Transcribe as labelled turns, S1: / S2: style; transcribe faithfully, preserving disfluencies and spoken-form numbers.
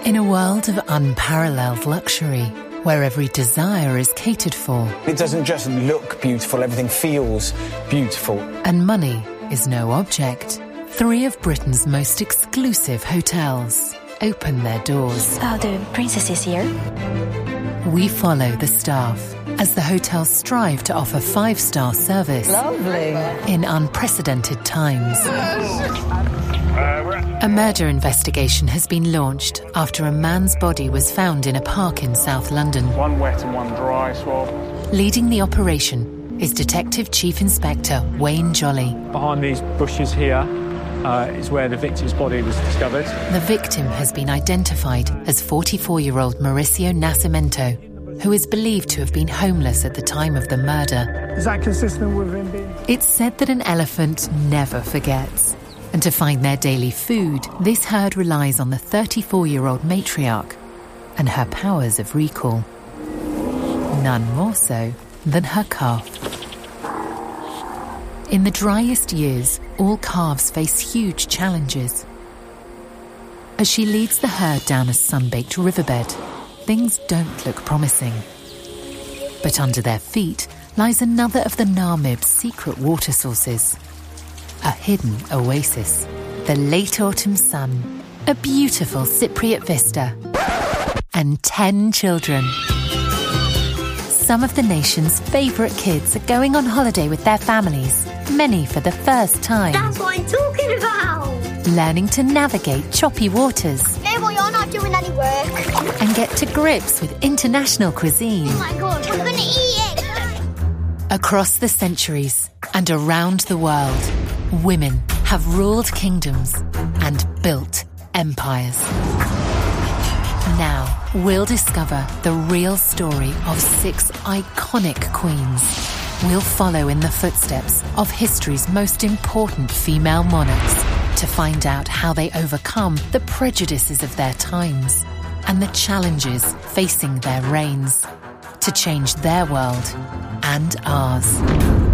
S1: In a world of unparalleled luxury, where every desire is catered for.
S2: It doesn't just look beautiful, everything feels beautiful.
S1: And money is no object. Three of Britain's most exclusive hotels open their doors.
S3: Oh, the princess is here.
S1: We follow the staff as the hotels strive to offer five-star service.
S4: Lovely.
S1: In unprecedented times. A murder investigation has been launched after a man's body was found in a park in South London.
S5: One wet and one dry swab.
S1: Leading the operation is Detective Chief Inspector Wayne Jolly.
S5: Behind these bushes here uh, is where the victim's body was discovered.
S1: The victim has been identified as forty-four-year-old Mauricio Nascimento, who is believed to have been homeless at the time of the murder.
S5: Is that consistent with him being...
S1: It's said that an elephant never forgets. And to find their daily food, this herd relies on the thirty-four-year-old matriarch and her powers of recall. None more so than her calf. In the driest years, all calves face huge challenges. As she leads the herd down a sun-baked riverbed, things don't look promising. But under their feet lies another of the Namib's secret water sources. A hidden oasis, the late autumn sun, a beautiful Cypriot vista, and ten children. Some of the nation's favourite kids are going on holiday with their families, many for the first time.
S6: That's what I'm talking about!
S1: Learning to navigate choppy waters.
S6: No, well, you're not doing any work.
S1: And get to grips with international cuisine.
S6: Oh my God, I'm going to eat it!
S1: Across the centuries and around the world, women have ruled kingdoms and built empires. Now, we'll discover the real story of six iconic queens. We'll follow in the footsteps of history's most important female monarchs to find out how they overcome the prejudices of their times and the challenges facing their reigns to change their world and ours.